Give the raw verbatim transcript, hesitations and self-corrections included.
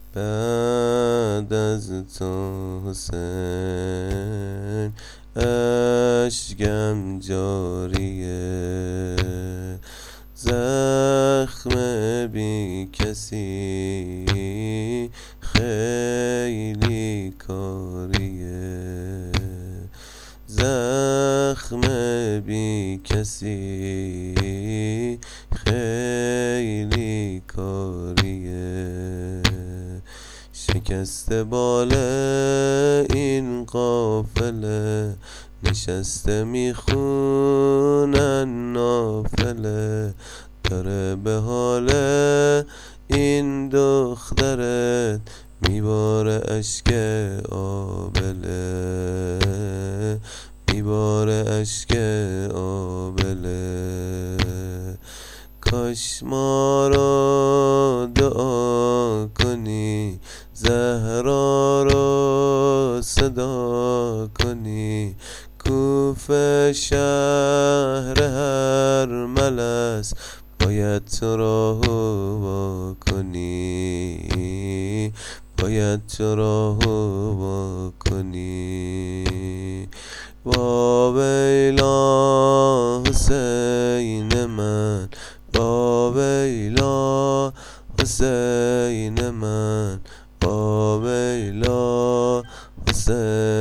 بعد از تو حسین اشکم جاریه، زخم بی کسی خیلی کاریه، زخم بی کسی خیلی کاریه. شکسته بال این قافله، نشسته میخونن نافله، داره به حال این دخترت میباره اشک آبله، میباره اشک آبله. کاش ما رو دعا کنی، زهرا رو صدا کنی، کوفه شهر هر ملس باید تو راهو با کنی، باید تو راهو با کنی. با ویلا حسین من، با ویلا حسین من، با ویلا حسین